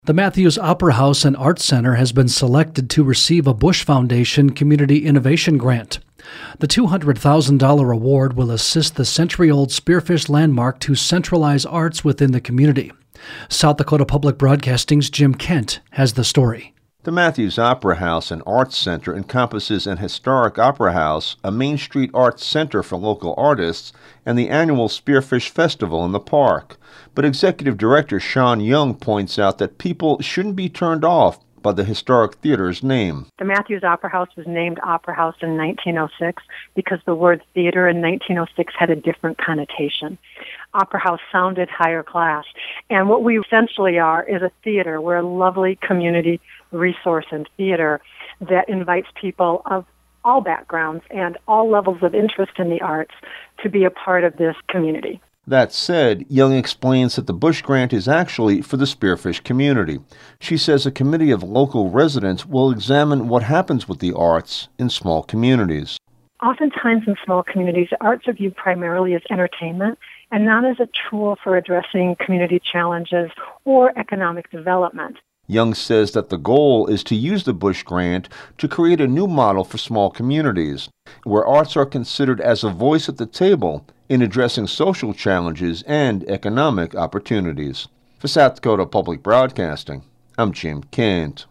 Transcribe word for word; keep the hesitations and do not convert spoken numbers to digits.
The Matthews Opera House and Arts Center has been selected to receive a Bush Foundation Community Innovation Grant. The two hundred thousand dollars award will assist the century-old Spearfish landmark to centralize arts within the community. South Dakota Public Broadcasting's Jim Kent has the story. The Matthews Opera House and Arts Center encompasses an historic opera house, a Main Street arts center for local artists, and the annual Spearfish Festival in the park. But Executive Director Sean Young points out that people shouldn't be turned off by the historic theater's name. The Matthews Opera House was named Opera House in nineteen oh six because the word theater in nineteen oh six had a different connotation. Opera House sounded higher class. And what we essentially are is a theater. We're a lovely community resource and theater that invites people of all backgrounds and all levels of interest in the arts to be a part of this community. That said, Young explains that the Bush Grant is actually for the Spearfish community. She says a committee of local residents will examine what happens with the arts in small communities. Oftentimes in small communities, arts are viewed primarily as entertainment and not as a tool for addressing community challenges or economic development. Young says that the goal is to use the Bush Grant to create a new model for small communities, where arts are considered as a voice at the table in addressing social challenges and economic opportunities. For South Dakota Public Broadcasting, I'm Jim Kent.